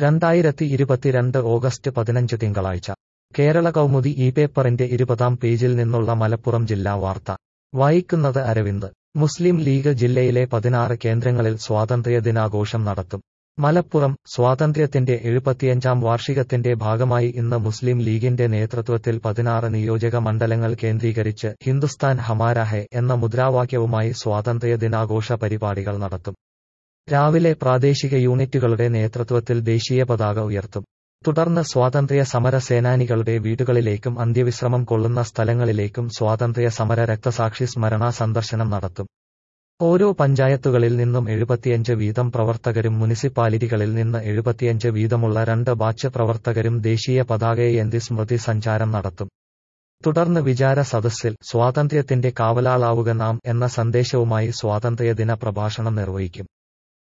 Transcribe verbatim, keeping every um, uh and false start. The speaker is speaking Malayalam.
രണ്ടായിരത്തി ഇരുപത്തിരണ്ട് ഓഗസ്റ്റ് പതിനഞ്ച് തിങ്കളാഴ്ച കേരള കൗമുദി ഈ പേപ്പറിന്റെ ഇരുപതാം പേജിൽ നിന്നുള്ള മലപ്പുറം ജില്ലാ വാർത്ത വായിക്കുന്നത് അരവിന്ദ്. മുസ്ലിം ലീഗ് ജില്ലയിലെ പതിനാറ് കേന്ദ്രങ്ങളിൽ സ്വാതന്ത്ര്യ ദിനാഘോഷം നടത്തും. മലപ്പുറം സ്വാതന്ത്ര്യത്തിന്റെ എഴുപത്തിയഞ്ചാം വാർഷികത്തിന്റെ ഭാഗമായി ഇന്ന് മുസ്ലിം ലീഗിന്റെ നേതൃത്വത്തിൽ പതിനാറ് നിയോജക മണ്ഡലങ്ങൾ കേന്ദ്രീകരിച്ച് ഹിന്ദുസ്ഥാൻ ഹമാര ഹെ എന്ന മുദ്രാവാക്യവുമായി സ്വാതന്ത്ര്യ ദിനാഘോഷ പരിപാടികൾ നടത്തും. രാവിലെ പ്രാദേശിക യൂണിറ്റുകളുടെ നേതൃത്വത്തിൽ ദേശീയ പതാക ഉയർത്തും. തുടർന്ന് സ്വാതന്ത്ര്യ സമര സേനാനികളുടെ വീടുകളിലേക്കും അന്ത്യവിശ്രമം കൊള്ളുന്ന സ്ഥലങ്ങളിലേക്കും സ്വാതന്ത്ര്യ സമര രക്തസാക്ഷി സ്മരണ സന്ദർശനം നടത്തും. ഓരോ പഞ്ചായത്തുകളിൽ നിന്നും എഴുപത്തിയഞ്ച് വീതം പ്രവർത്തകരും മുനിസിപ്പാലിറ്റികളിൽ നിന്ന് എഴുപത്തിയഞ്ച് വീതമുള്ള രണ്ട് ബാച്ച് പ്രവർത്തകരും ദേശീയ പതാകയേന്തി സ്മൃതി സഞ്ചാരം നടത്തും. തുടർന്ന് വിചാര സദസ്സിൽ സ്വാതന്ത്ര്യത്തിന്റെ കാവലാളാവുക നാം എന്ന സന്ദേശവുമായി സ്വാതന്ത്ര്യദിന പ്രഭാഷണം നിർവഹിക്കും.